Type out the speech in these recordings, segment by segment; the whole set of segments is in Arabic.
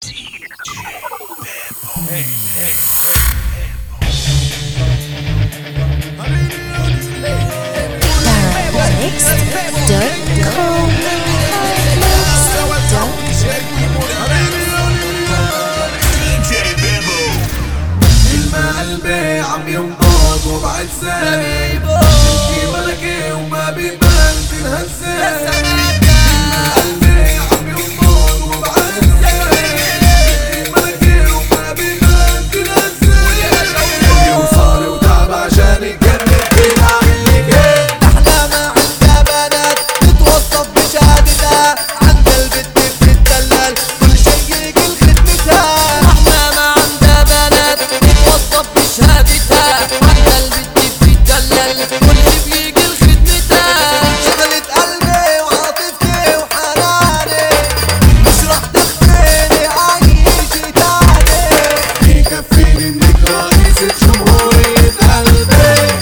قلبي عم ينبض وبعد سايب بحكي ملكي وما بيبان تنهزم. قلبي عم ينبض وبعد سايب بحكي ملكي وما بيبان تنهزم. قلبي وصاري وتعب عشان يكمل فينا عملي كيف. احنا ما عندنا بنات تتوصف بشهادتها، عند البت بتتدلل كل شي يقل خدمتها. احنا ما عندنا بنات تتوصف بشهادتها، عند البت بتتدلل كل شي بيقل خدمتها. شغلت قلبي وعاطفتي وحناني، مش رح تخفيني عايشة تاني. يكفيني انك رئيسة جمهورية قلبي.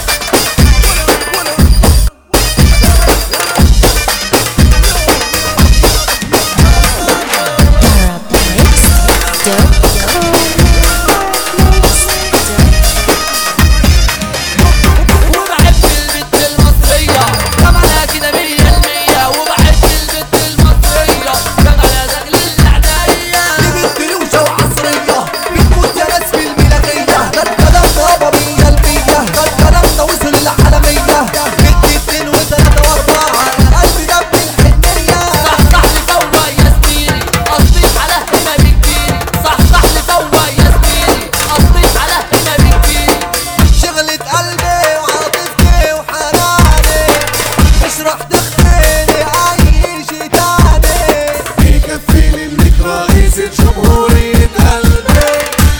جمهورية قلبي.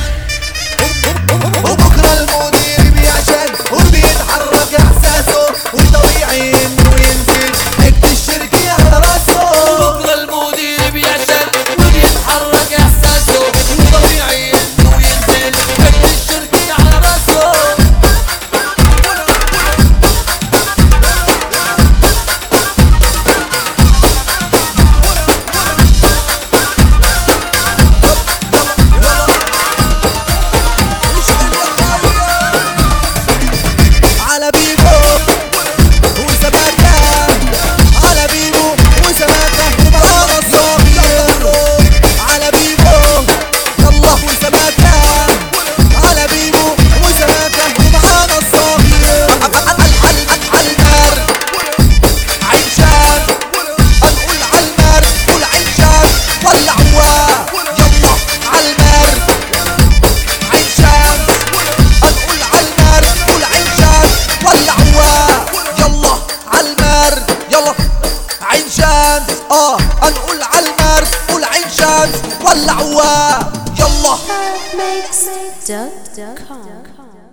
وبكرة المدير بيعشق وبيتحرك احساسه، وطبيعي انه ينزل حق الشركة على راسه. وبكرة المدير بيعشق وبيتحرك احساسه، وطبيعي انه ينزل حق الشركة على راسه. هنقول عالمرد والعين شمس ولعوها يلا. Makes.com